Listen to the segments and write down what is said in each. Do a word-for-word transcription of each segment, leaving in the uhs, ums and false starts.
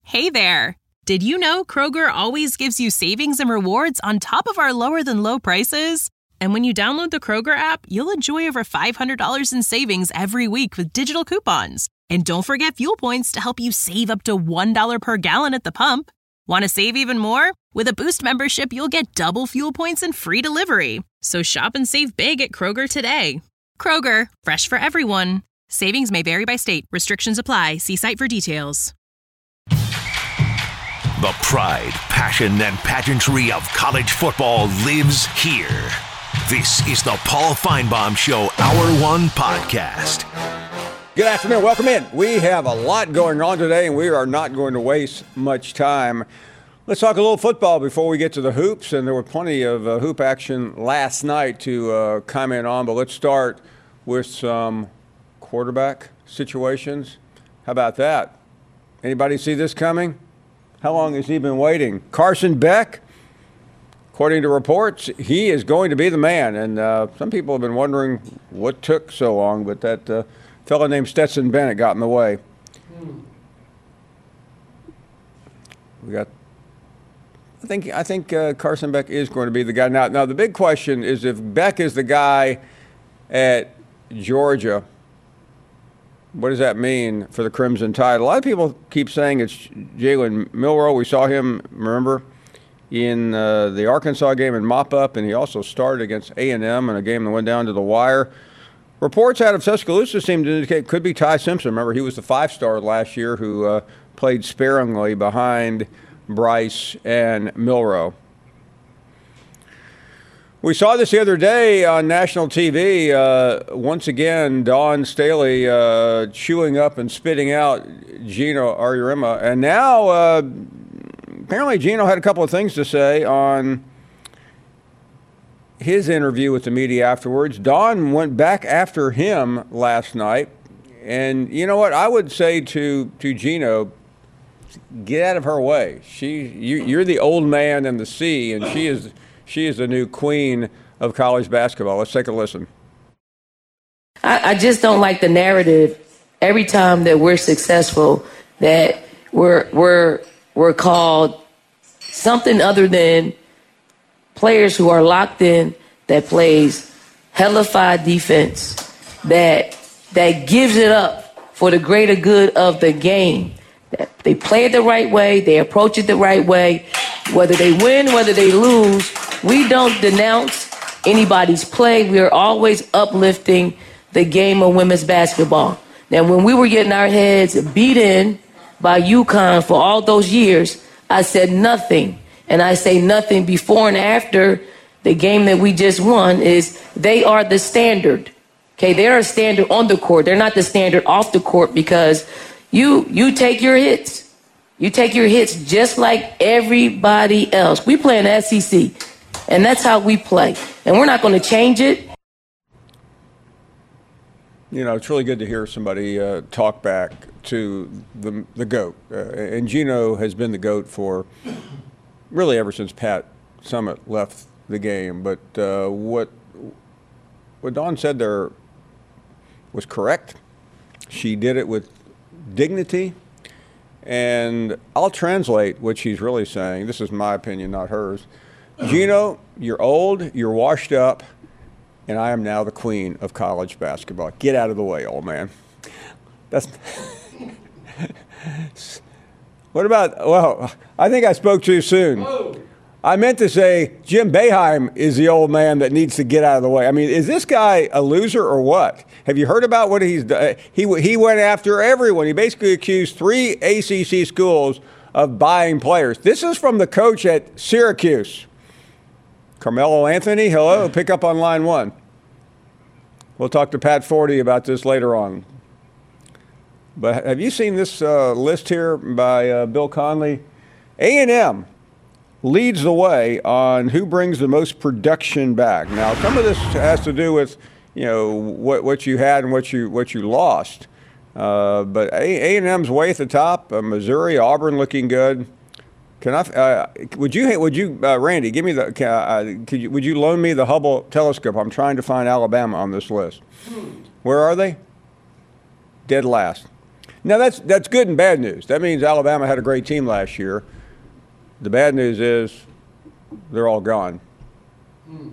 Hey there! Did you know Kroger always gives you savings and rewards on top of our lower-than-low prices? And when you download the Kroger app, you'll enjoy over five hundred dollars in savings every week with digital coupons. And don't forget fuel points to help you save up to one dollar per gallon at the pump. Want to save even more? With a Boost membership, you'll get double fuel points and free delivery. So shop and save big at Kroger today. Kroger, fresh for everyone. Savings may vary by state. Restrictions apply. See site for details. The pride, passion, and pageantry of college football lives here. This is the Paul Finebaum Show Hour One Podcast. Good afternoon. Welcome in. We have a lot going on today, and we are not going to waste much time. Let's talk a little football before we get to the hoops, and there were plenty of uh, hoop action last night to uh, comment on, but let's start with some quarterback situations. How about that? Anybody see this coming? How long has he been waiting? Carson Beck, according to reports, he is going to be the man. And uh, some people have been wondering what took so long, but that uh, fellow named Stetson Bennett got in the way. We got. I think I think uh, Carson Beck is going to be the guy. Now, now the big question is if Beck is the guy at Georgia, what does that mean for the Crimson Tide? A lot of people keep saying it's Jalen Milroe. We saw him, remember, in uh, the Arkansas game in mop-up, and he also started against A and M in a game that went down to the wire. Reports out of Tuscaloosa seem to indicate it could be Ty Simpson. Remember, he was the five-star last year who uh, played sparingly behind Bryce and Milroe. We saw this the other day on national T V. Uh, once again, Dawn Staley uh, chewing up and spitting out Gino Auriemma. And now, uh, apparently Gino had a couple of things to say on his interview with the media afterwards. Dawn went back after him last night. And you know what? I would say to, to Gino, get out of her way. She, you, you're the old man in the sea, and she is... She is the new queen of college basketball. Let's take a listen. I, I just don't like the narrative every time that we're successful that we're we're we're called something other than players who are locked in, that plays hellified defense, that that gives it up for the greater good of the game. That they play it the right way, they approach it the right way. Whether they win, whether they lose, we don't denounce anybody's play. We are always uplifting the game of women's basketball. Now, when we were getting our heads beat in by UConn for all those years, I said nothing. And I say nothing before and after the game that we just won is they are the standard. Okay, they're a standard on the court. They're not the standard off the court because you you take your hits. You take your hits just like everybody else. We play in the S E C, and that's how we play. And we're not going to change it. You know, it's really good to hear somebody uh, talk back to the the GOAT. Uh, and Gino has been the GOAT for really ever since Pat Summitt left the game. But uh, what what Dawn said there was correct. She did it with dignity. And I'll translate what she's really saying. This is my opinion, not hers. Gino, you're old, you're washed up, and I am now the queen of college basketball. Get out of the way, old man. That's. What about, well, I think I spoke too soon. I meant to say Jim Boeheim is the old man that needs to get out of the way. I mean, is this guy a loser or what? Have you heard about what he's done? He, he went after everyone. He basically accused three A C C schools of buying players. This is from the coach at Syracuse. Carmelo Anthony, hello, pick up on line one. We'll talk to Pat Forty about this later on. But have you seen this uh, list here by uh, Bill Conley? A and M leads the way on who brings the most production back. Now, some of this has to do with, you know, what what you had and what you what you lost. Uh, but A and M's way at the top. Uh, Missouri, Auburn looking good. Can I? Uh, would you? Would you, uh, Randy? Give me the. Can, uh, could you? Would you loan me the Hubble telescope? I'm trying to find Alabama on this list. Where are they? Dead last. Now, that's that's good and bad news. That means Alabama had a great team last year. The bad news is they're all gone. Hmm.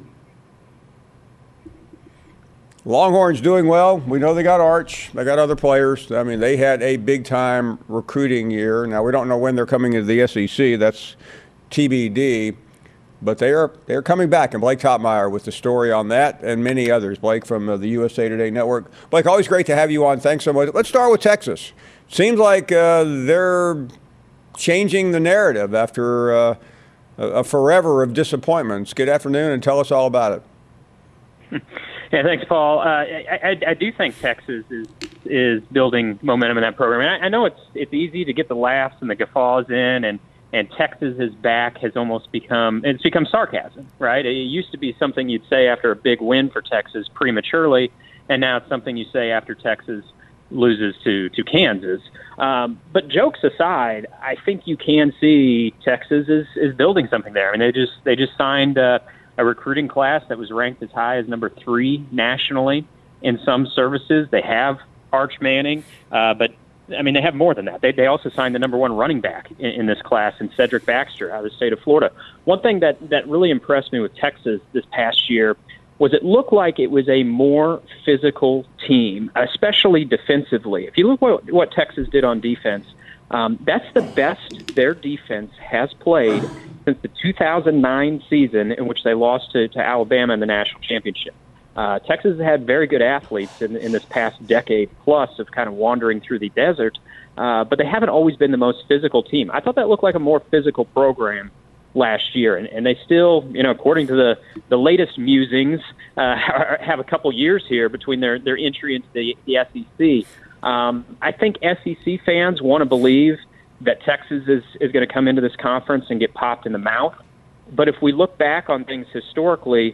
Longhorns doing well. We know they got Arch. They got other players. I mean, they had a big-time recruiting year. Now, we don't know when they're coming into the S E C. That's T B D. But they are they're coming back, and Blake Topmeyer with the story on that and many others. Blake from uh, the U S A Today Network. Blake, always great to have you on. Thanks so much. Let's start with Texas. Seems like uh, they're changing the narrative after uh, a forever of disappointments. Good afternoon, and tell us all about it. Yeah, thanks, Paul. Uh, I, I, I do think Texas is is building momentum in that program. And I, I know it's it's easy to get the laughs and the guffaws in, and And Texas is back has almost become, it's become sarcasm, right? It used to be something you'd say after a big win for Texas prematurely, and now it's something you say after Texas loses to, to Kansas. Um, but jokes aside, I think you can see Texas is, is building something there. I mean, they just they just signed a, a recruiting class that was ranked as high as number three nationally in some services. They have Arch Manning, uh, but I mean, they have more than that. They they also signed the number one running back in, in this class, in Cedric Baxter, out of the state of Florida. One thing that, that really impressed me with Texas this past year was it looked like it was a more physical team, especially defensively. If you look what what Texas did on defense, um, that's the best their defense has played since the two thousand nine season, in which they lost to, to Alabama in the national championship. Uh, Texas has had very good athletes in, in this past decade plus of kind of wandering through the desert, uh, but they haven't always been the most physical team. I thought that looked like a more physical program last year, and, and they still, you know, according to the, the latest musings, uh, have a couple years here between their, their entry into the, the S E C. Um, I think S E C fans want to believe that Texas is, is going to come into this conference and get popped in the mouth, but if we look back on things historically,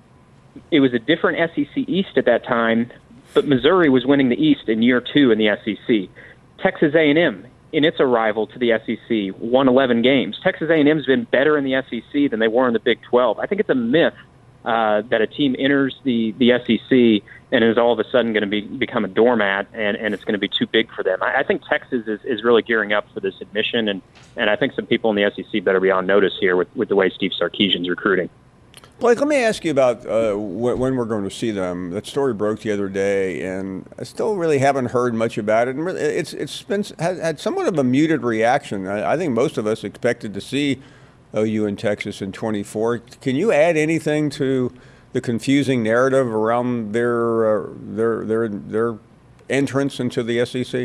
it was a different S E C East at that time, but Missouri was winning the East in year two in the S E C. Texas A and M, in its arrival to the S E C, won eleven games. Texas A and M has been better in the S E C than they were in the Big twelve. I think it's a myth uh, that a team enters the, the S E C and is all of a sudden going to be become a doormat, and, and it's going to be too big for them. I, I think Texas is, is really gearing up for this admission, and, and I think some people in the S E C better be on notice here with, with the way Steve Sarkisian's recruiting. Blake, let me ask you about uh, wh- when we're going to see them. That story broke the other day, and I still really haven't heard much about it. And really, it's it's been had, had somewhat of a muted reaction. I, I think most of us expected to see O U in Texas in twenty-four. Can you add anything to the confusing narrative around their uh, their their their entrance into the S E C?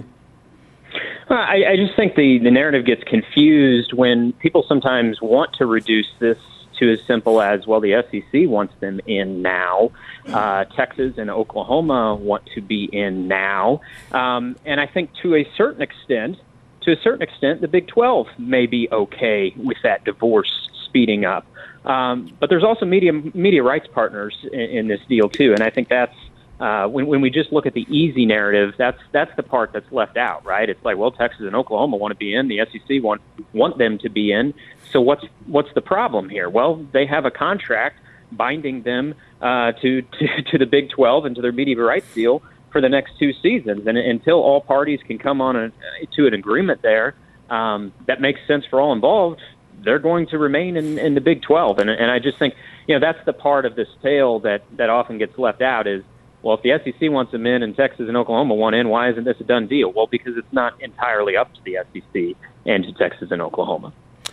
Well, I, I just think the, the narrative gets confused when people sometimes want to reduce this to as simple as, well, the S E C wants them in now. Uh, Texas and Oklahoma want to be in now. Um, and I think to a certain extent, to a certain extent, the Big twelve may be okay with that divorce speeding up. Um, but there's also media media rights partners in, in this deal, too. And I think that's, uh, when, when we just look at the easy narrative, that's that's the part that's left out, right? It's like, well, Texas and Oklahoma want to be in. The S E C want, want them to be in. So what's what's the problem here? Well, they have a contract binding them uh, to, to to the Big twelve and to their media rights deal for the next two seasons. And until all parties can come on a, to an agreement there um, that makes sense for all involved, they're going to remain in, in the Big twelve. And and I just think, you know, that's the part of this tale that, that often gets left out is, well, if the S E C wants them in and Texas and Oklahoma want in, why isn't this a done deal? Well, because it's not entirely up to the S E C and to Texas and Oklahoma.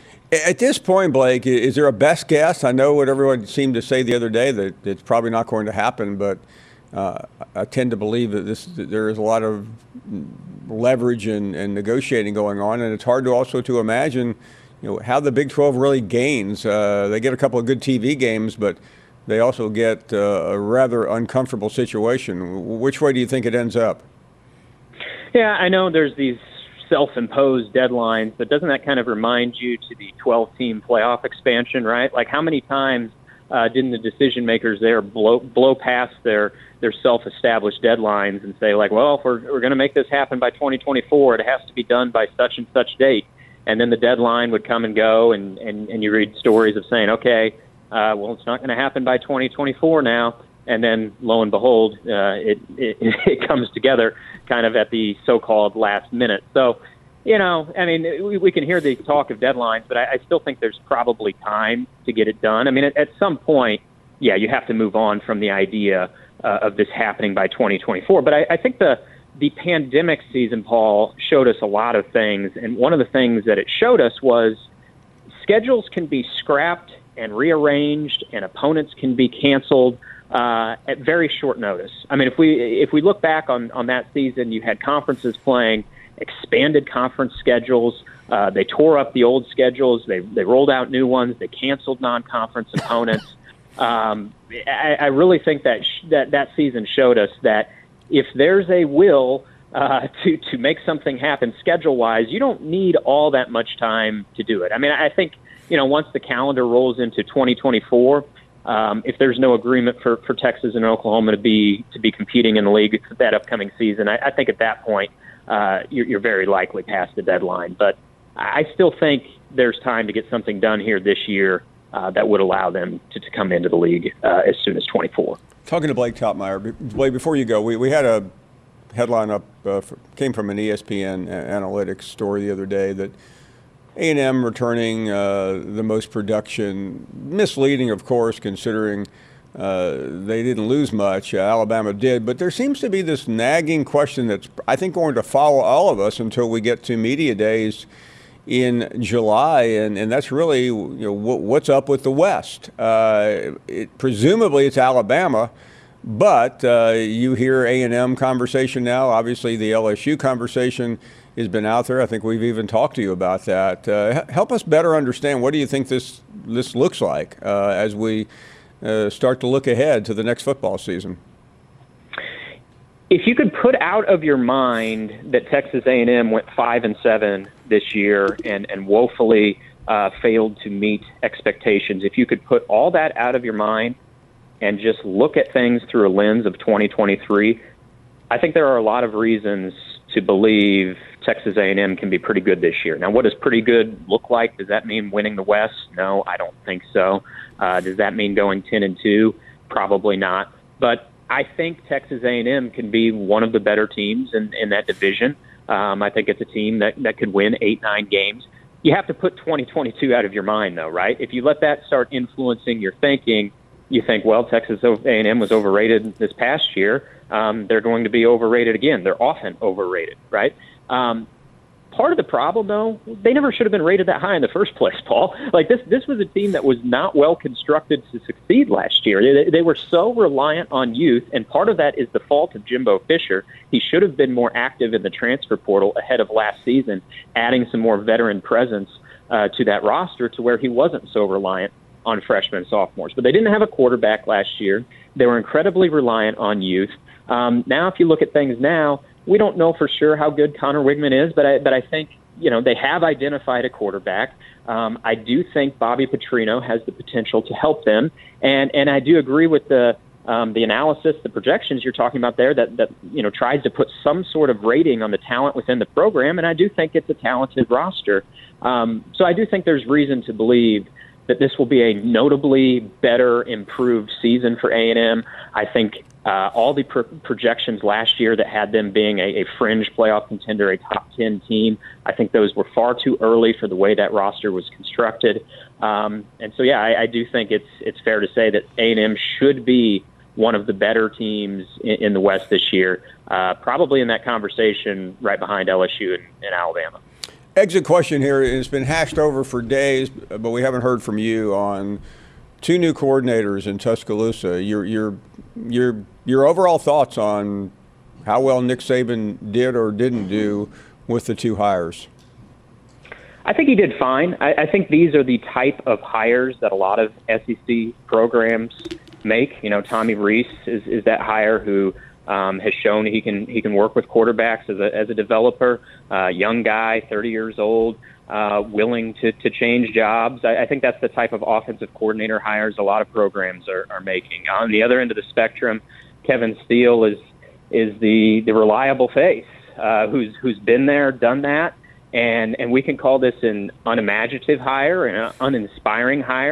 At this point, Blake, is there a best guess? I know what everyone seemed to say the other day, that it's probably not going to happen, but uh, I tend to believe that this that there is a lot of leverage and, and negotiating going on, and it's hard to also to imagine, you know, how the Big twelve really gains. Uh, they get a couple of good T V games, but they also get uh, a rather uncomfortable situation. Which way do you think it ends up? Yeah, I know there's these self-imposed deadlines, but doesn't that kind of remind you to the twelve-team playoff expansion, right? Like, how many times uh, didn't the decision makers there blow blow past their their self-established deadlines and say, like, well, if we're, we're going to make this happen by twenty twenty-four, it has to be done by such and such date. And then the deadline would come and go, and, and, and you read stories of saying, okay, uh, well, it's not going to happen by twenty twenty-four now. and then lo and behold, uh, it, it it comes together kind of at the so-called last minute. So, you know, I mean, we, we can hear the talk of deadlines, but I, I still think there's probably time to get it done. I mean, at, at some point, yeah, you have to move on from the idea uh, of this happening by twenty twenty-four. But I, I think the the pandemic season, Paul, showed us a lot of things. And one of the things that it showed us was schedules can be scrapped and rearranged, and opponents can be canceled uh, at very short notice. I mean, if we if we look back on, on that season, you had conferences playing expanded conference schedules. Uh, they tore up the old schedules. They they rolled out new ones. They canceled non-conference opponents. Um, I, I really think that sh- that that season showed us that if there's a will uh, to to make something happen schedule-wise, you don't need all that much time to do it. I mean, I think, you know, once the calendar rolls into twenty twenty-four, um, if there's no agreement for, for Texas and Oklahoma to be to be competing in the league that upcoming season, I, I think at that point uh, you're, you're very likely past the deadline. But I still think there's time to get something done here this year uh, that would allow them to, to come into the league uh, as soon as twenty-four. Talking to Blake Toppmeyer, Blake, before you go, we, we had a headline up, uh, for, came from an E S P N analytics story the other day that A and M returning uh, the most production, misleading, of course, considering uh, they didn't lose much. Uh, Alabama did, but there seems to be this nagging question that's, I think, going to follow all of us until we get to media days in July, and, and that's really, you know, w- what's up with the West. Uh, it, presumably it's Alabama, but uh, you hear A and M conversation now. Obviously the L S U conversation has been out there. I think we've even talked to you about that. Uh, help us better understand, what do you think this this looks like uh, as we uh, start to look ahead to the next football season? If you could put out of your mind that Texas A and M went five and seven this year and, and woefully uh, failed to meet expectations, if you could put all that out of your mind and just look at things through a lens of twenty twenty-three, I think there are a lot of reasons to believe Texas A and M can be pretty good this year. Now, what does pretty good look like? Does that mean winning the West? No, I don't think so. Uh, does that mean going ten and two? Probably not. But I think Texas A and M can be one of the better teams in, in that division. Um, I think it's a team that, that could win eight, nine games. You have to put twenty twenty-two out of your mind, though, right? If you let that start influencing your thinking, you think, well, Texas A and M was overrated this past year. Um, they're going to be overrated again. They're often overrated, right? Um, part of the problem, though, they never should have been rated that high in the first place, Paul. Like, this this was a team that was not well constructed to succeed last year. They, they were so reliant on youth, and part of that is the fault of Jimbo Fisher. He should have been more active in the transfer portal ahead of last season, adding some more veteran presence uh, to that roster to where he wasn't so reliant on freshmen and sophomores. But they didn't have a quarterback last year. They were incredibly reliant on youth. Um, now, if you look at things now, we don't know for sure how good Connor Wigman is, but I, but I think, you know, they have identified a quarterback. Um, I do think Bobby Petrino has the potential to help them, and and I do agree with the um, the analysis, the projections you're talking about there that that you know tries to put some sort of rating on the talent within the program, and I do think it's a talented roster. Um, so I do think there's reason to believe that this will be a notably better, improved season for A and M. I think uh, all the pro- projections last year that had them being a, a fringe playoff contender, a top ten team, I think those were far too early for the way that roster was constructed. Um, and so, yeah, I, I do think it's it's fair to say that A and M should be one of the better teams in, in the West this year, uh, probably in that conversation right behind L S U and, and Alabama. Exit question here. It's been hashed over for days, but we haven't heard from you on two new coordinators in Tuscaloosa. Your your your your overall thoughts on how well Nick Saban did or didn't do with the two hires? I think he did fine. I, I think these are the type of hires that a lot of S E C programs make. You know, Tommy Rees is, is that hire who Um, has shown he can he can work with quarterbacks as a as a developer, uh, young guy, thirty years old, uh, willing to, to change jobs. I, I think that's the type of offensive coordinator hires a lot of programs are, are making. On the other end of the spectrum, Kevin Steele is is the, the reliable face uh, who's who's been there, done that, and and we can call this an unimaginative hire, an uninspiring hire.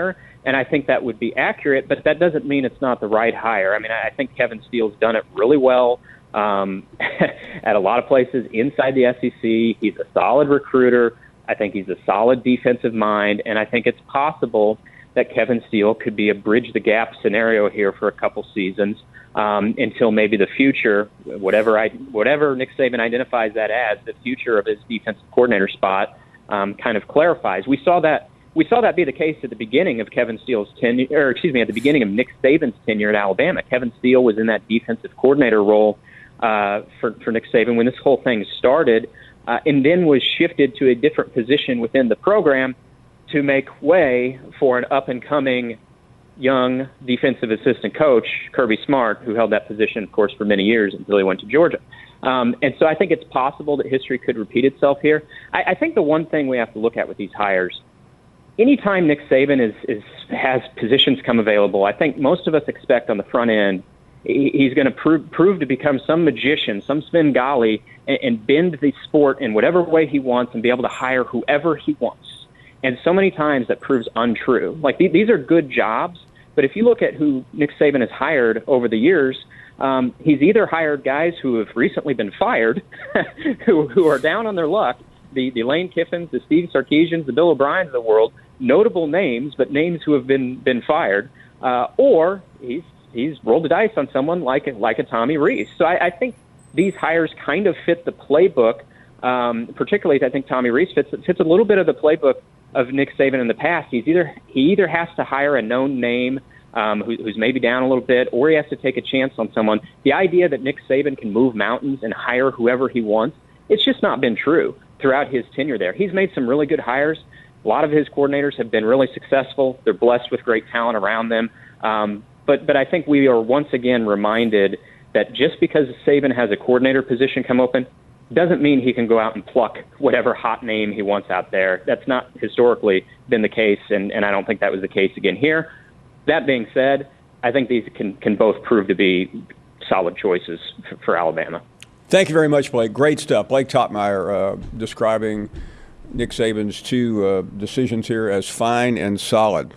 and I think that would be accurate, but that doesn't mean it's not the right hire. I mean, I think Kevin Steele's done it really well um, at a lot of places inside the S E C. He's a solid recruiter. I think he's a solid defensive mind, and I think it's possible that Kevin Steele could be a bridge-the-gap scenario here for a couple seasons um, until maybe the future, whatever I, whatever Nick Saban identifies that as, the future of his defensive coordinator spot um, kind of clarifies. We saw that we saw that be the case at the beginning of Kevin Steele's tenure, or excuse me, at the beginning of Nick Saban's tenure at Alabama. Kevin Steele was in that defensive coordinator role uh, for for Nick Saban when this whole thing started, uh, and then was shifted to a different position within the program to make way for an up-and-coming young defensive assistant coach, Kirby Smart, who held that position, of course, for many years until he went to Georgia. Um, and so I think it's possible that history could repeat itself here. I, I think the one thing we have to look at with these hires, anytime Nick Saban is, is has positions come available, I think most of us expect on the front end he, he's going to prove, prove to become some magician, some Svengali, and, and bend the sport in whatever way he wants and be able to hire whoever he wants. And so many times that proves untrue. Like, th- these are good jobs, but if you look at who Nick Saban has hired over the years, um, he's either hired guys who have recently been fired, who who are down on their luck, the, the Lane Kiffins, the Steve Sarkisians, the Bill O'Briens of the world, notable names, but names who have been been fired, uh, or he's he's rolled the dice on someone like like a Tommy Rees. So I, I think these hires kind of fit the playbook. Um, particularly, I think Tommy Rees fits fits a little bit of the playbook of Nick Saban in the past. He's either he either has to hire a known name um, who, who's maybe down a little bit, or he has to take a chance on someone. The idea that Nick Saban can move mountains and hire whoever he wants, it's just not been true throughout his tenure there. He's made some really good hires. A lot of his coordinators have been really successful. They're blessed with great talent around them. Um, but but I think we are once again reminded that just because Saban has a coordinator position come open doesn't mean he can go out and pluck whatever hot name he wants out there. That's not historically been the case, and, and I don't think that was the case again here. That being said, I think these can, can both prove to be solid choices for, for Alabama. Thank you very much, Blake. Great stuff. Blake Toppmeyer uh, describing Nick Saban's two uh, decisions here as fine and solid.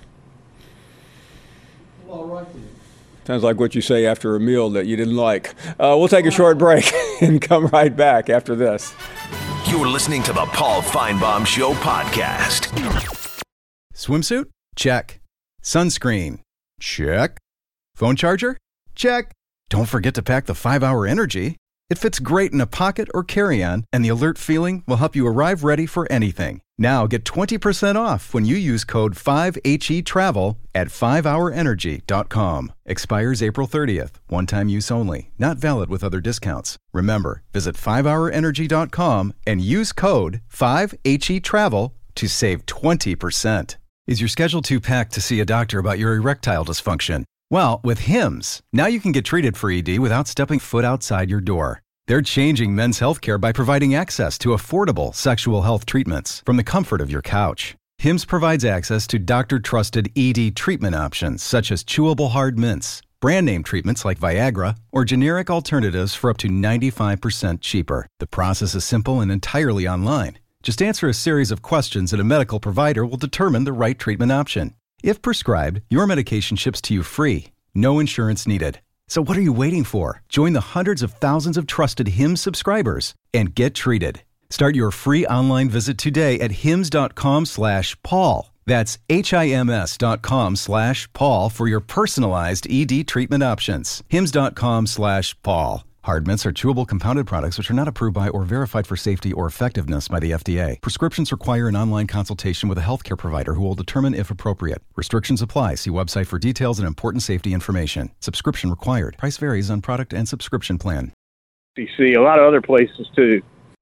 Well, all right, then. Sounds like what you say after a meal that you didn't like. Uh, we'll take a short break and come right back after this. You're listening to the Paul Feinbaum Show podcast. Swimsuit? Check. Sunscreen? Check. Phone charger? Check. Don't forget to pack the five hour Energy. It fits great in a pocket or carry-on, and the alert feeling will help you arrive ready for anything. Now get twenty percent off when you use code five H E travel at five hour energy dot com. Expires April thirtieth. One-time use only. Not valid with other discounts. Remember, visit five hour energy dot com and use code five H E travel to save twenty percent. Is your schedule too packed to see a doctor about your erectile dysfunction? Well, with Hims, now you can get treated for E D without stepping foot outside your door. They're changing men's healthcare by providing access to affordable sexual health treatments from the comfort of your couch. Hims provides access to doctor-trusted E D treatment options such as chewable hard mints, brand name treatments like Viagra, or generic alternatives for up to ninety-five percent cheaper. The process is simple and entirely online. Just answer a series of questions and a medical provider will determine the right treatment option. If prescribed, your medication ships to you free. No insurance needed. So what are you waiting for? Join the hundreds of thousands of trusted Hims subscribers and get treated. Start your free online visit today at hims dot com slash Paul. That's H-I-M-S dot com slash Paul for your personalized E D treatment options. hims dot com slash Paul. Hard mints are chewable compounded products which are not approved by or verified for safety or effectiveness by the F D A. Prescriptions require an online consultation with a healthcare provider who will determine if appropriate. Restrictions apply. See website for details and important safety information. Subscription required. Price varies on product and subscription plan. You see a lot of other places too.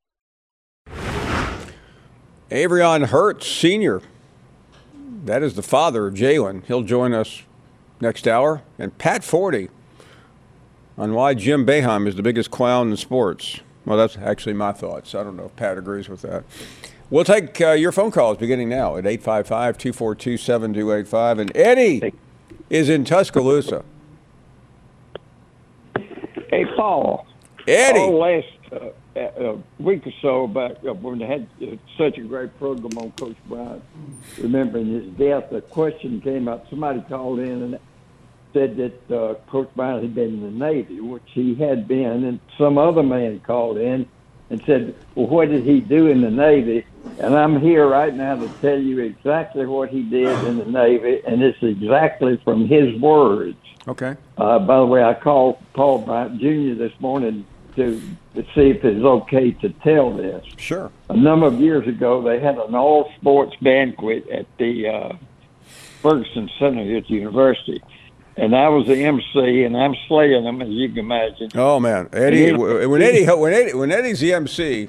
Avrion Hurts, Senior. That is the father of Jalen. He'll join us next hour. And Pat Forty on why Jim Boeheim is the biggest clown in sports. Well, that's actually my thoughts. I don't know if Pat agrees with that. We'll take uh, your phone calls beginning now at eight five five, two four two, seven two eight five. And Eddie is in Tuscaloosa. Hey, Paul. Eddie. Paul last, uh, a week or so back when they had such a great program on Coach Bryant, remembering his death, a question came up. Somebody called in and said that uh, Coach Bryant had been in the Navy, which he had been, and some other man called in and said, well, what did he do in the Navy? And I'm here right now to tell you exactly what he did in the Navy, and it's exactly from his words. Okay. Uh, by the way, I called Paul Bryant Junior this morning to, to see if it's okay to tell this. Sure. A number of years ago, they had an all-sports banquet at the uh, Ferguson Center at the university. And I was the M C, and I'm slaying them, as you can imagine. Oh man, Eddie! When Eddie, when Eddie, when Eddie's the M C,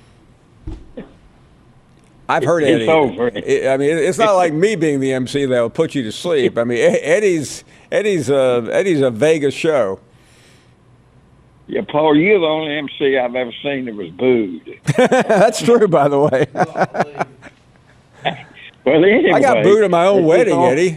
I've heard Eddie. It's over. I mean, it's not like me being the M C that'll put you to sleep. I mean, Eddie's Eddie's a Eddie's a Vegas show. Yeah, Paul, you're the only M C I've ever seen that was booed. That's true, by the way. Well, anyway, I got booed at my own wedding, all... Eddie.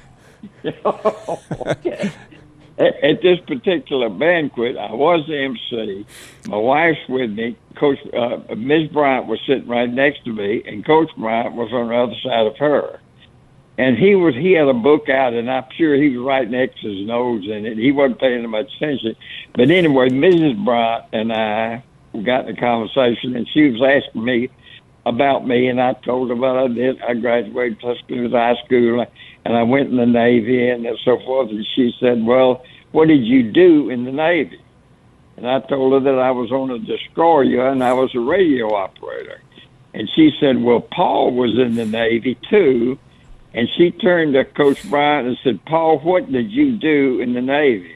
Oh, okay. at, at this particular banquet, I was the M C. My wife's with me. Coach uh, Miz Bryant was sitting right next to me, and Coach Bryant was on the other side of her. And he was he had a book out, and I'm sure he was right next to his nose in it. He wasn't paying much attention. But anyway, Missus Bryant and I got in a conversation, and she was asking me about me, and I told her what I did. I graduated from high school, and I went in the Navy and so forth. And she said, well, what did you do in the Navy? And I told her that I was on a destroyer and I was a radio operator. And she said, well, Paul was in the Navy too. And she turned to Coach Bryant and said, Paul, what did you do in the Navy?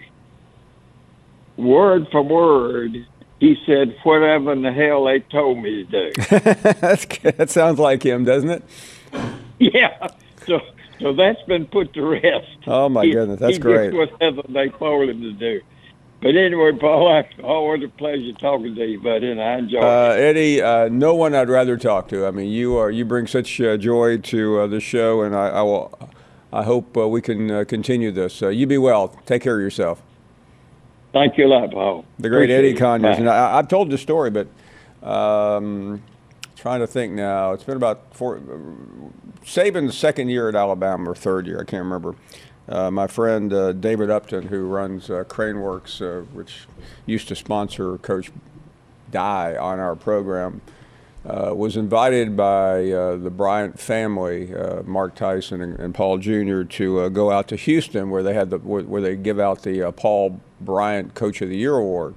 Word for word, he said, whatever in the hell they told me to do. That's, that sounds like him, doesn't it? Yeah. So so that's been put to rest. Oh, my he, goodness. That's he great. Did whatever they told him to do. But anyway, Paul, it's always a pleasure talking to you, buddy, and I enjoy uh, it. Eddie, uh, no one I'd rather talk to. I mean, you are you bring such uh, joy to uh, the show, and I, I will. I hope uh, we can uh, continue this. Uh, you be well. Take care of yourself. Thank you a lot, Paul. The great Appreciate Eddie Conyers. Bye. And I, I've told the story, but um, trying to think now. It's been about four. Saban's second year at Alabama, or third year, I can't remember. Uh, my friend uh, David Upton, who runs uh, Craneworks, uh, which used to sponsor Coach Dye on our program, uh, was invited by uh, the Bryant family, uh, Mark Tyson and, and Paul Junior, to uh, go out to Houston, where they had the where, where they give out the uh, Paul Bryant Coach of the Year award.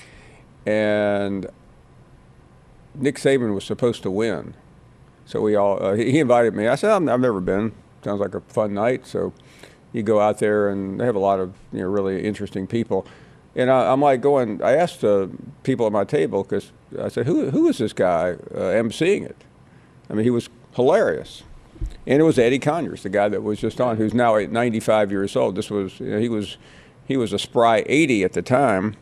And Nick Saban was supposed to win, so we all uh, he invited me. I said, I've never been. Sounds like a fun night. So you go out there, and they have a lot of you know really interesting people. And I, I'm like going. I asked uh, people at my table, because I said, "Who who is this guy uh, emceeing it?" I mean, he was hilarious, and it was Eddie Conyers, the guy that was just on, who's now at ninety-five years old. This was you know, he was he was a spry eighty at the time,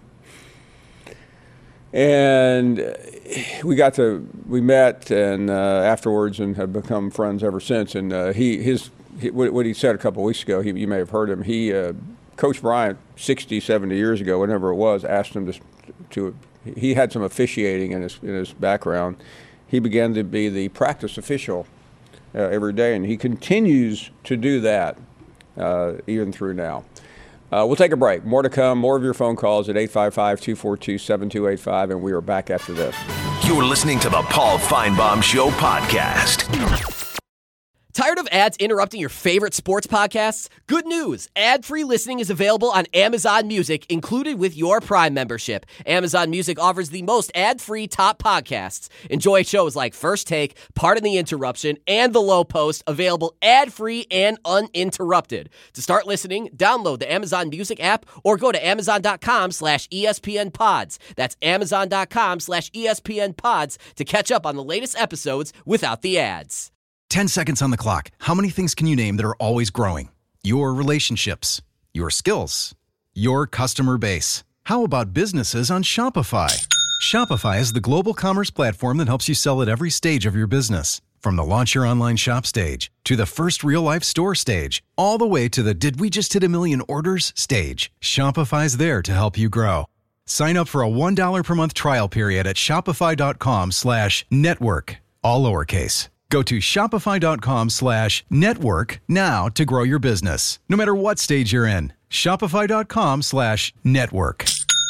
and we got to we met and uh, afterwards, and have become friends ever since. And uh, he his. What he said a couple of weeks ago, he, you may have heard him. He, uh, Coach Bryant, sixty, seventy years ago, whenever it was, asked him to, to. He had some officiating in his in his background. He began to be the practice official uh, every day, and he continues to do that uh, even through now. Uh, we'll take a break. More to come. More of your phone calls at eight five five, two four two, seven two eight five, and we are back after this. You're listening to the Paul Feinbaum Show podcast. Tired of ads interrupting your favorite sports podcasts? Good news! Ad-free listening is available on Amazon Music, included with your Prime membership. Amazon Music offers the most ad-free top podcasts. Enjoy shows like First Take, Pardon the Interruption, and The Low Post, available ad-free and uninterrupted. To start listening, download the Amazon Music app or go to amazon.com slash ESPN pods. That's amazon.com slash ESPN pods to catch up on the latest episodes without the ads. ten seconds on the clock. How many things can you name that are always growing? Your relationships, your skills, your customer base. How about businesses on Shopify? Shopify is the global commerce platform that helps you sell at every stage of your business. From the launch your online shop stage, to the first real-life store stage, all the way to the did we just hit a million orders stage. Shopify's there to help you grow. Sign up for a one dollar per month trial period at shopify.com slash network, all lowercase. Go to shopify.com slash network now to grow your business, no matter what stage you're in. Shopify.com slash network.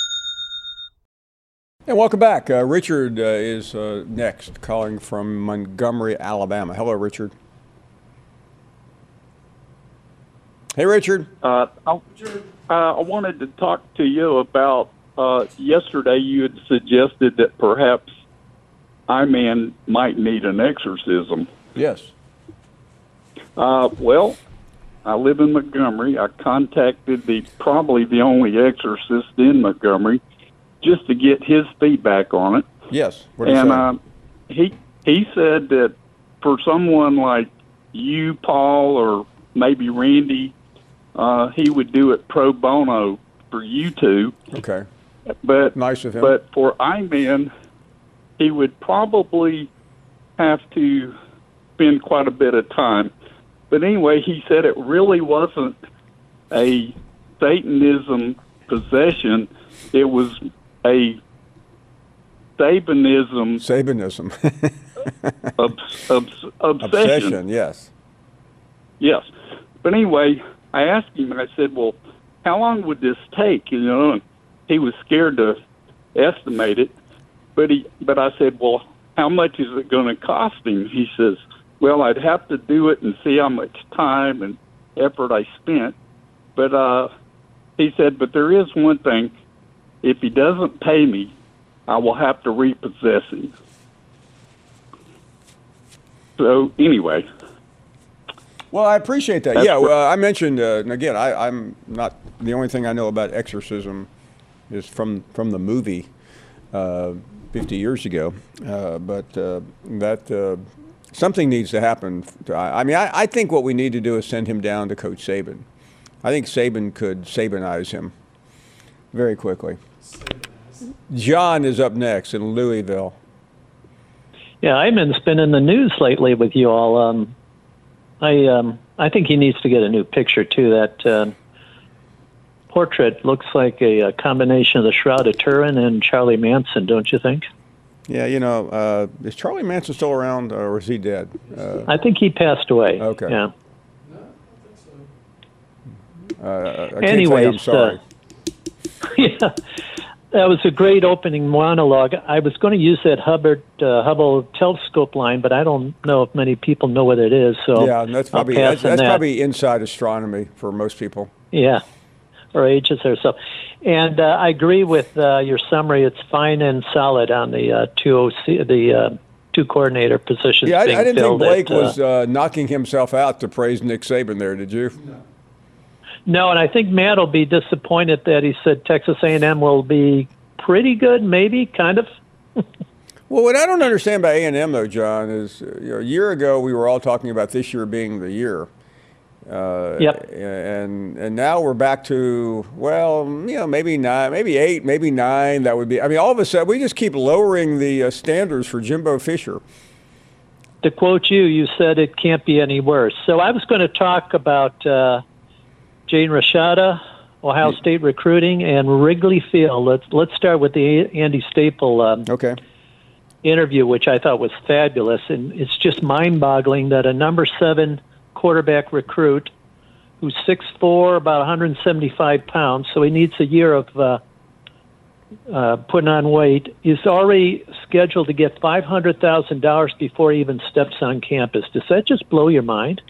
And welcome back. Uh, Richard uh, is uh, next, calling from Montgomery, Alabama. Hello, Richard. Hey, Richard. Uh, I, uh, I wanted to talk to you about uh, yesterday you had suggested that perhaps I-Man might need an exorcism. Yes. Uh, well, I live in Montgomery. I contacted the probably the only exorcist in Montgomery just to get his feedback on it. Yes. What did and he say? Uh, he he said that for someone like you, Paul, or maybe Randy, uh, he would do it pro bono for you two. Okay. But nice of him. But for I-Man, he would probably have to spend quite a bit of time. But anyway, he said it really wasn't a Satanism possession. It was a Sabanism. Sabanism. obs, obs, obsession. Obsession, yes. Yes. But anyway, I asked him, I said, well, how long would this take? You know, and he was scared to estimate it. But he, but I said, well, how much is it going to cost him? He says, well, I'd have to do it and see how much time and effort I spent. But uh, he said, but there is one thing. If he doesn't pay me, I will have to repossess him. So anyway. Well, I appreciate that. That's yeah, where, well, I mentioned, uh, and again, I, I'm not, the only thing I know about exorcism is from, from the movie uh, fifty years ago. Uh, but uh, that uh, something needs to happen. To, I, I mean, I, I think what we need to do is send him down to Coach Saban. I think Saban could Sabanize him very quickly. John is up next in Louisville. Yeah, Iman's been in the news lately with you all. Um, I um, I think he needs to get a new picture, too. That uh, portrait looks like a, a combination of the Shroud of Turin and Charlie Manson, don't you think? Yeah, you know, uh, is Charlie Manson still around, or is he dead? Uh, I think he passed away. Okay. Yeah. Uh, I can't Anyways, say I'm sorry. Uh, yeah. That was a great opening monologue. I was going to use that Hubbard uh, Hubble telescope line, but I don't know if many people know what it is. So yeah, that's probably I'll that's, pass on that's that. probably inside astronomy for most people. Yeah, or ages or so. And uh, I agree with uh, your summary. It's fine and solid on the uh, two O C, the uh, two coordinator positions. Yeah, I, being I didn't think filled Blake at, uh, was uh, knocking himself out to praise Nick Saban there. Did you? No. No, and I think Matt will be disappointed that he said Texas A and M will be pretty good, maybe, kind of. Well, what I don't understand about A and M, though, John, is uh, you know, a year ago we were all talking about this year being the year. Uh, yep. And and now we're back to, well, you know, maybe nine, maybe eight, maybe nine. That would be, I mean, all of a sudden we just keep lowering the uh, standards for Jimbo Fisher. To quote you, you said it can't be any worse. So I was going to talk about uh, Jane Rashada, Ohio State recruiting, and Wrigley Field. Let's let's start with the Andy Staple um, okay. interview, which I thought was fabulous. And it's just mind-boggling that a number seven quarterback recruit who's six foot four, about one hundred seventy-five pounds, so he needs a year of uh, uh, putting on weight, is already scheduled to get five hundred thousand dollars before he even steps on campus. Does that just blow your mind?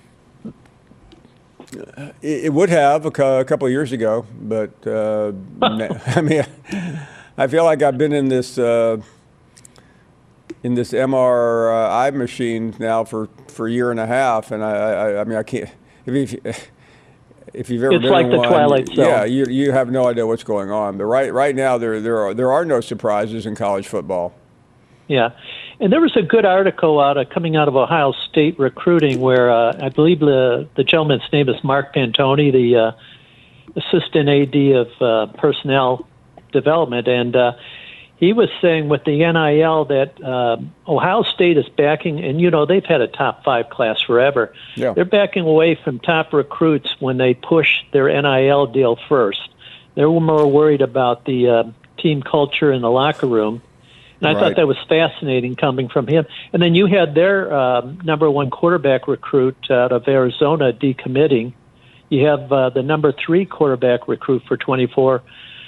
It would have a couple of years ago, but uh, I mean, I feel like I've been in this uh, in this M R I machine now for, for a year and a half, and I, I, I mean, I can't. If, you, if you've ever it's been like in the one, Twilight Zone. yeah, you you have no idea what's going on. But right right now, there there are there are no surprises in college football. Yeah. And there was a good article out uh, coming out of Ohio State recruiting where uh, I believe the, the gentleman's name is Mark Pantoni, the uh, assistant A D of uh, personnel development. And uh, he was saying with the N I L that uh, Ohio State is backing, and, you know, they've had a top five class forever. Yeah. They're backing away from top recruits when they push their N I L deal first. They're more worried about the uh, team culture in the locker room. And I Right. thought that was fascinating coming from him. And then you had their um, number one quarterback recruit out of Arizona decommitting. You have uh, the number three quarterback recruit for twenty-four,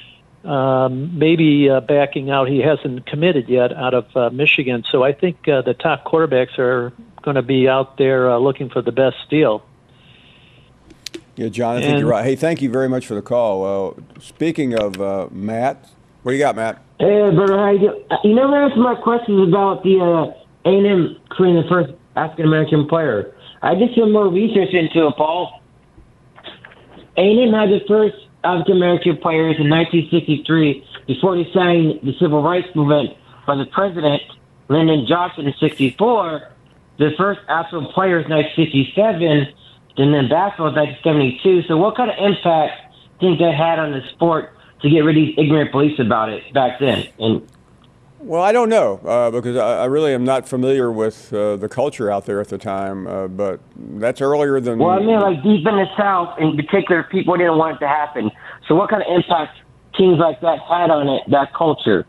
um, maybe uh, backing out. He hasn't committed yet out of uh, Michigan. So I think uh, the top quarterbacks are going to be out there uh, looking for the best deal. Yeah, John, I think And- you're right. Hey, thank you very much for the call. Uh, speaking of uh, Matt, what do you got, Matt? Hey, brother, how you doing? You never answered my questions about the uh, A and M creating the first African-American player. I did some more research into it, Paul. A and M had the first African-American players in nineteen sixty-three before they signed the Civil Rights Movement by the president, Lyndon Johnson, in sixty-four. The first actual players in nineteen sixty-seven, and then basketball in nineteen seventy-two. So what kind of impact do you think that had on the sport to get rid of these ignorant beliefs about it back then? And Well, I don't know uh, because I, I really am not familiar with uh, the culture out there at the time, uh, but that's earlier than... Well, I mean, like deep in the South, in particular, people didn't want it to happen. So what kind of impact teams like that had on it, that culture?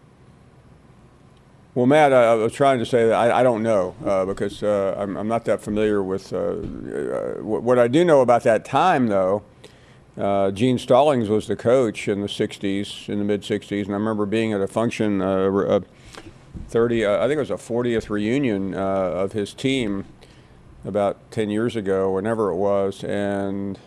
Well, Matt, I, I was trying to say that I, I don't know uh, because uh, I'm, I'm not that familiar with... Uh, uh, what I do know about that time, though, uh, Gene Stallings was the coach in the sixties, in the mid-sixties, and I remember being at a function, uh, uh, thirty, uh, I think it was a fortieth reunion uh, of his team about ten years ago, whenever it was, and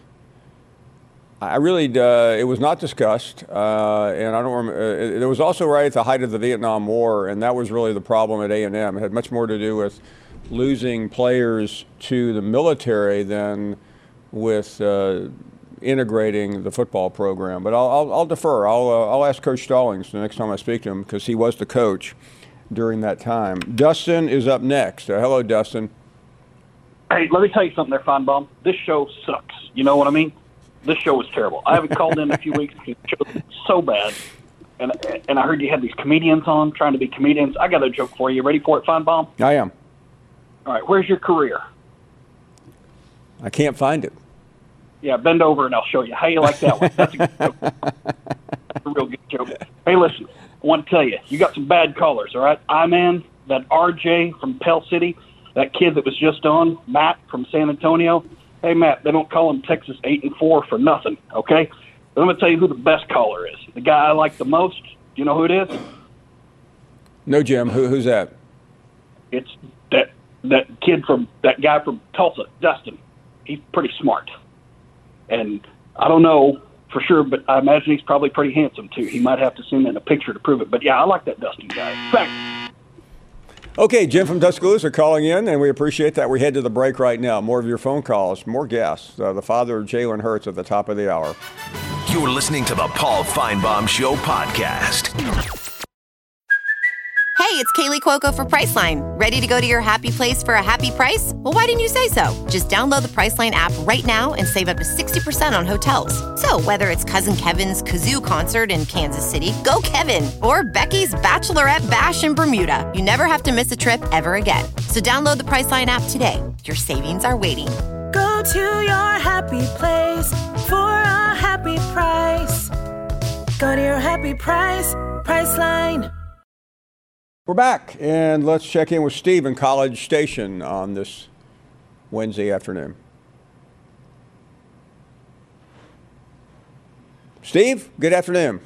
I really, uh, it was not discussed, uh, and I don't remember, uh, it, it was also right at the height of the Vietnam War, and that was really the problem at A and M. It had much more to do with losing players to the military than with uh, integrating the football program. But I'll, I'll, I'll defer. I'll, uh, I'll ask Coach Stallings the next time I speak to him because he was the coach during that time. Dustin is up next. Uh, hello, Dustin. Hey, let me tell you something there, Feinbaum. This show sucks. You know what I mean? This show is terrible. I haven't called in a few weeks because the show is so bad. And and I heard you had these comedians on trying to be comedians. I got a joke for you. Ready for it, Feinbaum? I am. All right, where's your career? I can't find it. Yeah, bend over and I'll show you. How you like that one? That's a good joke. That's a real good joke. Hey, listen, I want to tell you, you got some bad callers, all right? I-Man, that R J from Pell City, that kid that was just on, Matt from San Antonio. Hey, Matt, they don't call him Texas eight and four for nothing, okay? But I'm going to tell you who the best caller is. The guy I like the most, do you know who it is? No, Jim. Who, who's that? It's that that kid from, that guy from Tulsa, Dustin. He's pretty smart. And I don't know for sure, but I imagine he's probably pretty handsome, too. He might have to send in a picture to prove it. But, yeah, I like that Dustin guy. Thanks. Okay, Jim from Tuscaloosa calling in, and we appreciate that. We head to the break right now. More of your phone calls, more guests. Uh, the father of Jalen Hurts at the top of the hour. You're listening to the Paul Feinbaum Show podcast. Hey, it's Kaylee Cuoco for Priceline. Ready to go to your happy place for a happy price? Well, why didn't you say so? Just download the Priceline app right now and save up to sixty percent on hotels. So whether it's Cousin Kevin's Kazoo Concert in Kansas City, go Kevin, or Becky's Bachelorette Bash in Bermuda, you never have to miss a trip ever again. So download the Priceline app today. Your savings are waiting. Go to your happy place for a happy price. Go to your happy price, Priceline. We're back, and let's check in with Steve in College Station on this Wednesday afternoon. Steve, good afternoon.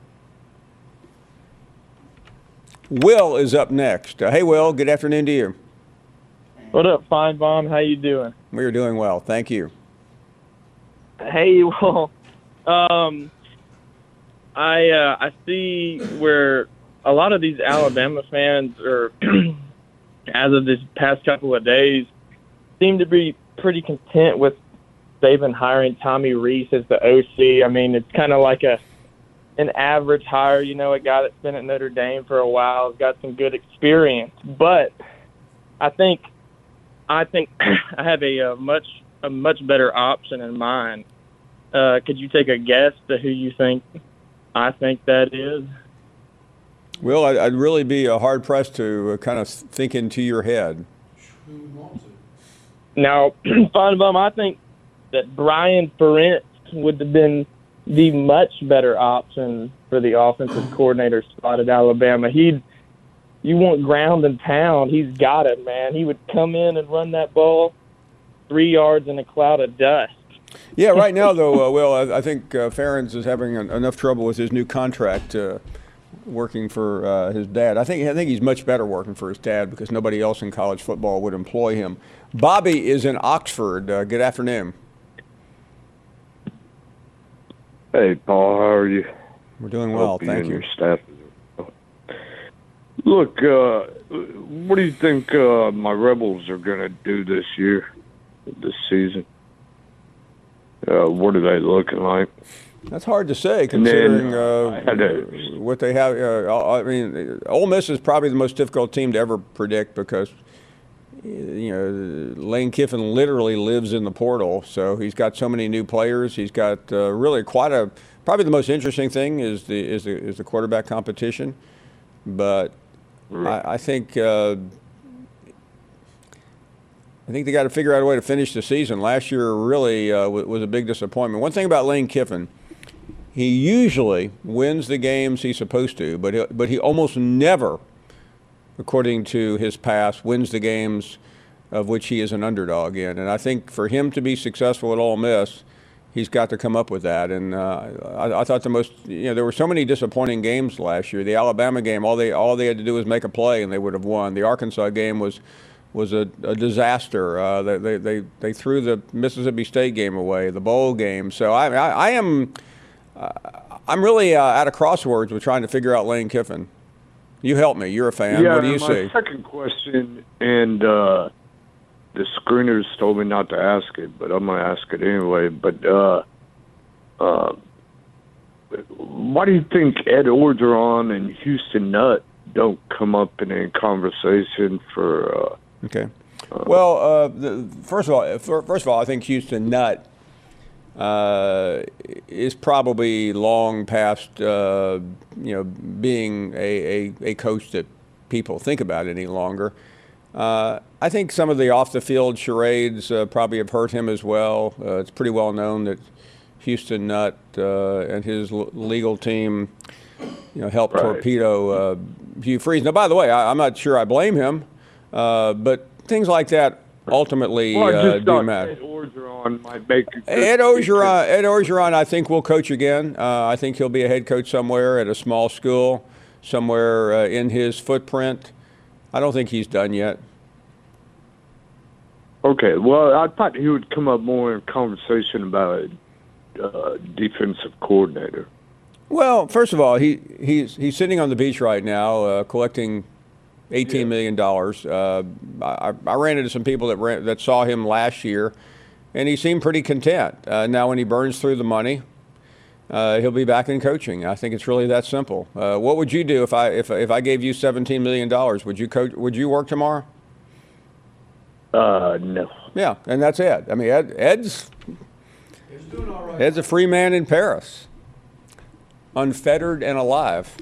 Will is up next. Uh, hey, Will, good afternoon to you. What up, Feinbaum? How you doing? We are doing well, thank you. Hey, well, um, I uh, I see where a lot of these Alabama fans are, as of this past couple of days, seem to be pretty content with Saban hiring Tommy Rees as the O C. I mean, it's kind of like a an average hire, you know, a guy that's been at Notre Dame for a while, has got some good experience. But I think I think I have a, a much a much better option in mind. Uh, could you take a guess to who you think I think that is? Will, I'd really be uh, hard-pressed to uh, kind of think into your head. Now, Feinbaum, I think that Brian Ferentz would have been the much better option for the offensive coordinator spot at Alabama. He'd you want ground and pound, he's got it, man. He would come in and run that ball three yards in a cloud of dust. Yeah, right now, though, uh, Will, I, I think uh, Ferentz is having an, enough trouble with his new contract uh, working for uh, his dad. I think I think he's much better working for his dad because nobody else in college football would employ him. Bobby is in Oxford. Uh, good afternoon. Hey, Paul, how are you? We're doing well, Hope thank and you. Your staff. Look, uh, what do you think uh, my Rebels are going to do this year, this season? Uh, what are they looking like? That's hard to say, considering then, uh, what they have. Uh, I mean, Ole Miss is probably the most difficult team to ever predict because, you know, Lane Kiffin literally lives in the portal. So he's got so many new players. He's got uh, really quite a. Probably the most interesting thing is the is the is the quarterback competition, but right. I, I think. Uh, I think they got to figure out a way to finish the season. Last year really uh, w- was a big disappointment. One thing about Lane Kiffin, he usually wins the games he's supposed to, but he, but he almost never, according to his past, wins the games of which he is an underdog in. And I think for him to be successful at Ole Miss, he's got to come up with that. And uh, I, I thought the most, you know, there were so many disappointing games last year. The Alabama game, all they all they had to do was make a play and they would have won. The Arkansas game was. was a, a disaster. Uh, they, they they threw the Mississippi State game away, the bowl game. So I I, I am uh, I'm really uh, at a crossroads with trying to figure out Lane Kiffin. You help me. You're a fan. Yeah, what do you my see? Second question, and uh, the screeners told me not to ask it, but I'm going to ask it anyway. But uh, uh, why do you think Ed Orgeron and Houston Nutt don't come up in a conversation for? Uh, Okay. Well, uh, the, first of all, first of all, I think Houston Nutt uh, is probably long past, uh, you know, being a, a, a coach that people think about any longer. Uh, I think some of the off-the-field charades uh, probably have hurt him as well. Uh, it's pretty well known that Houston Nutt uh, and his l- legal team, you know, helped right. torpedo uh, Hugh Freeze. Now, by the way, I, I'm not sure I blame him. Uh, but things like that ultimately well, uh, do matter. Ed Orgeron might make a Ed Orgeron, Ed Orgeron, I think will coach again. Uh, I think he'll be a head coach somewhere at a small school, somewhere uh, in his footprint. I don't think he's done yet. Okay, well, I thought he would come up more in conversation about a uh, defensive coordinator. Well, first of all, he he's he's sitting on the beach right now uh, collecting eighteen million dollars. Uh, I, I ran into some people that ran, that saw him last year, and he seemed pretty content. Uh, now, when he burns through the money, uh, he'll be back in coaching. I think it's really that simple. Uh, what would you do if I if if I gave you seventeen million dollars? Would you coach? Would you work tomorrow? Uh, no. Yeah, and that's Ed. I mean, Ed, Ed's doing all right. Ed's a free man in Paris, unfettered and alive.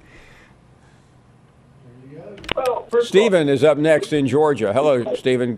Well, Stephen is up next in Georgia. Hello, Stephen.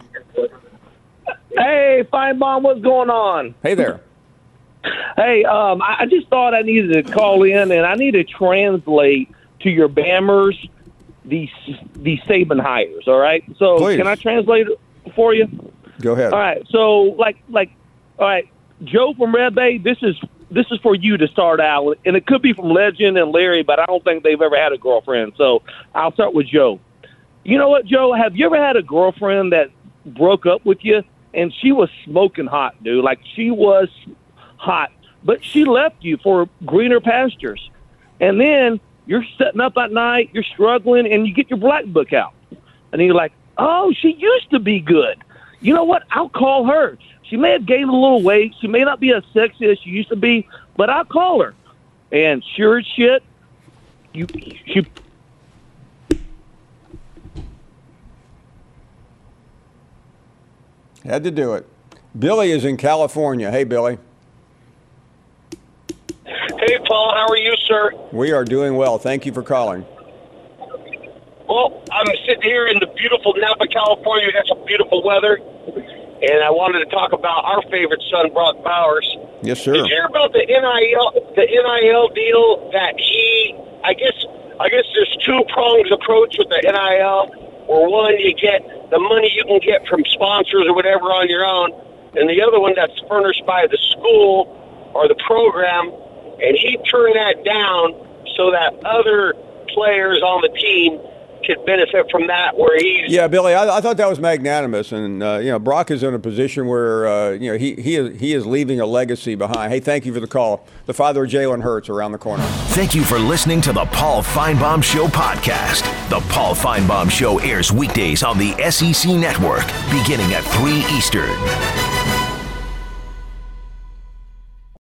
Hey, Feinbaum, what's going on? Hey there. Hey, um, I I just thought I needed to call in, and I need to translate to your Bammers these these Saban hires. All right, so Please. Can I translate it for you? Go ahead. All right, so like like, all right, Joe from Red Bay, this is this is for you to start out, and it could be from Legend and Larry, but I don't think they've ever had a girlfriend. So I'll start with Joe. You know what, Joe? Have you ever had a girlfriend that broke up with you, and she was smoking hot, dude? Like, she was hot, but she left you for greener pastures. And then you're sitting up at night, you're struggling, and you get your black book out. And you're like, oh, she used to be good. You know what? I'll call her. She may have gained a little weight. She may not be as sexy as she used to be, but I'll call her. And sure as shit, you, she had to do it. Billy is in California. Hey, Billy. Hey, Paul. How are you, sir? We are doing well. Thank you for calling. Well, I'm sitting here in the beautiful Napa, California. We got some beautiful weather. And I wanted to talk about our favorite son, Brock Bowers. Yes, sir. Did you hear about the N I L the N I L deal that he I guess I guess there's two prongs approach with the N I L. Where one, you get the money you can get from sponsors or whatever on your own, and the other one that's furnished by the school or the program, and he turned that down so that other players on the team could benefit from that. Where he's yeah, Billy, I, I thought that was magnanimous, and uh, you know, Brock is in a position where uh, you know he he is he is leaving a legacy behind. Hey, thank you for the call. The father of Jalen Hurts around the corner. Thank you for listening to the Paul Feinbaum Show podcast. The Paul Feinbaum Show airs weekdays on the S E C Network, beginning at three Eastern.